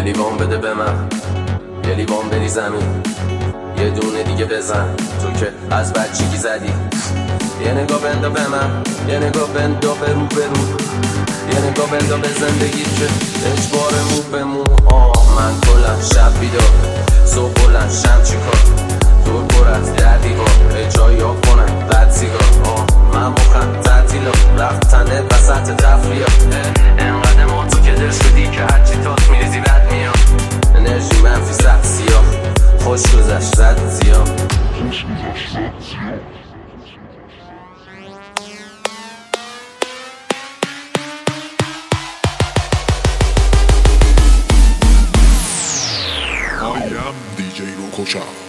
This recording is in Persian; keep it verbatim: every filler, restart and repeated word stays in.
لیوان بده به من، یه لیوان بری زمین، یه دونه دیگه بزن تو که از بچگی زدی. یه نگاه بندا به من، یه نگاه بندا به رو به رو، یه نگاه بندا به زندگی که اجبار مو به مو. آه من کلم شب بیدار، صبح بلند شم چیکار، دور پر از دردی ها اجایی ها کنن بد سیگار. آه من مخم تعطیلا رفتنه وسط تفریح، انقدر ما تو که دل شدی که هرچی تاس میریزی بد میاد. انرژی منفی سخت سیاه، خوش گذشت زد زیاد. I am دی جی Rocco Shah.